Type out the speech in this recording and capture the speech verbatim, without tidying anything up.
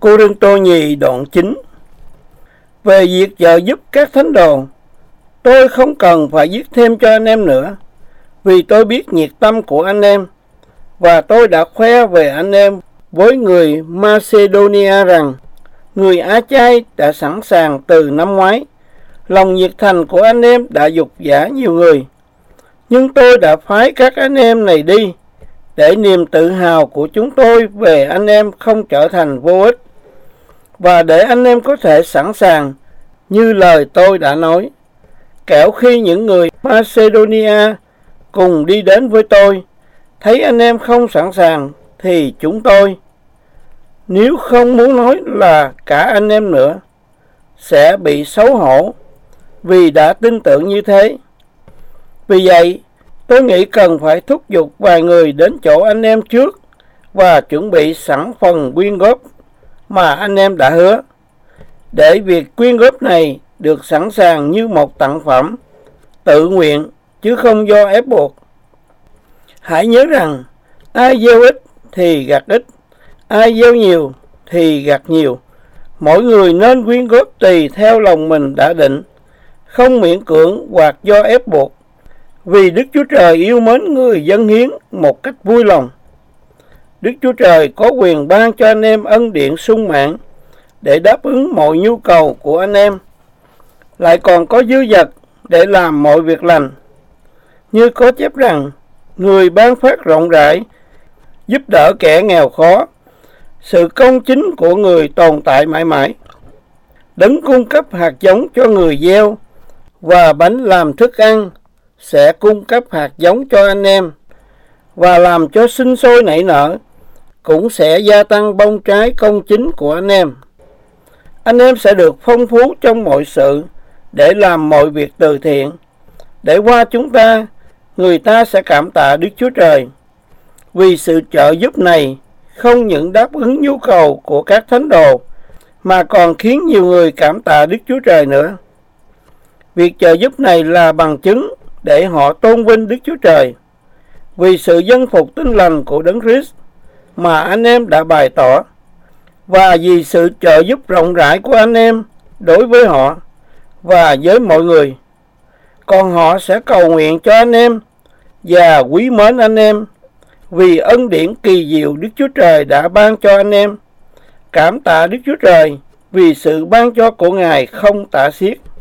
Cô-rinh-tô nhì đoạn chín. Về việc trợ giúp các thánh đồ, tôi không cần phải viết thêm cho anh em nữa, vì tôi biết nhiệt tâm của anh em, và tôi đã khoe về anh em với người Macedonia rằng người Á-chay đã sẵn sàng từ năm ngoái. Lòng nhiệt thành của anh em đã dục dã nhiều người, nhưng tôi đã phái các anh em này đi để niềm tự hào của chúng tôi về anh em không trở thành vô ích, và để anh em có thể sẵn sàng như lời tôi đã nói. Kẻo khi những người Macedonia cùng đi đến với tôi thấy anh em không sẵn sàng, thì chúng tôi, nếu không muốn nói là cả anh em nữa, sẽ bị xấu hổ vì đã tin tưởng như thế. Vì vậy, tôi nghĩ cần phải thúc giục vài người đến chỗ anh em trước và chuẩn bị sẵn phần quyên góp mà anh em đã hứa, để việc quyên góp này được sẵn sàng như một tặng phẩm tự nguyện chứ không do ép buộc. Hãy nhớ rằng ai gieo ít thì gặt ít, ai gieo nhiều thì gặt nhiều. Mỗi người nên quyên góp tùy theo lòng mình đã định, không miễn cưỡng hoặc do ép buộc, vì Đức Chúa Trời yêu mến người dâng hiến một cách vui lòng. Đức Chúa Trời có quyền ban cho anh em ân điển sung mãn để đáp ứng mọi nhu cầu của anh em, lại còn có dư dật để làm mọi việc lành. Như có chép rằng, người ban phát rộng rãi, giúp đỡ kẻ nghèo khó. Sự công chính của người tồn tại mãi mãi. Đấng cung cấp hạt giống cho người gieo và bánh làm thức ăn sẽ cung cấp hạt giống cho anh em, và làm cho sinh sôi nảy nở, cũng sẽ gia tăng bông trái công chính của anh em. Anh em sẽ được phong phú trong mọi sự để làm mọi việc từ thiện, để qua chúng ta, người ta sẽ cảm tạ Đức Chúa Trời, vì sự trợ giúp này không những đáp ứng nhu cầu của các thánh đồ, mà còn khiến nhiều người cảm tạ Đức Chúa Trời nữa. Việc trợ giúp này là bằng chứng để họ tôn vinh Đức Chúa Trời, vì sự dân phục tin lành của Đấng Christ mà anh em đã bày tỏ, và vì sự trợ giúp rộng rãi của anh em đối với họ và với mọi người. Còn họ sẽ cầu nguyện cho anh em và quý mến anh em vì ân điển kỳ diệu Đức Chúa Trời đã ban cho anh em. Cảm tạ Đức Chúa Trời vì sự ban cho của Ngài không tả xiết.